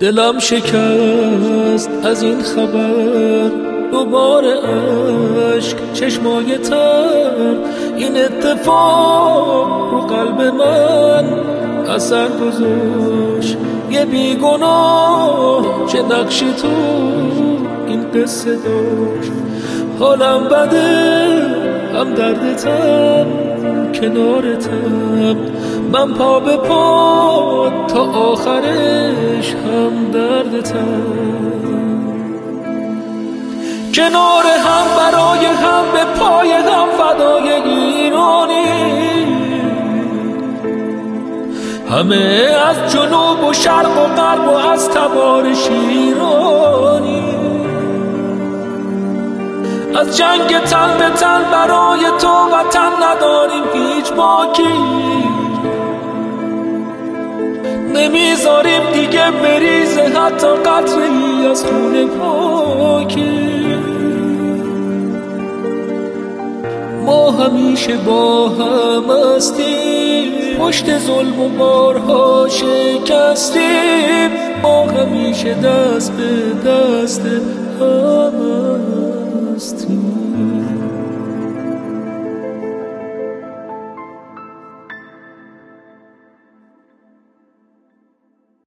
دلم شکست از این خبر، دوباره عشق چشمای تر، این اتفاق رو قلب من اثر گذاشت. یه بیگناه چه نقشی تو این قصه داشت. حالم بده هم دردتم کنارتم، من پا به پا تا آخرش هم دردتم. کنار هم برای هم به پای هم فدای ایرانی، همه از جنوب و شرق و غرب و از تبار شیرانی. از جنگ تن به تن برای تو وطن نداریم هیچ باکی، نمیذاریم دیگه بریزه حتی قطره‌ای از خون پاکی. ما همیشه با هم هستیم، پشت ظلم و بارها شکستیم، ما همیشه دست به دست هم هستیم.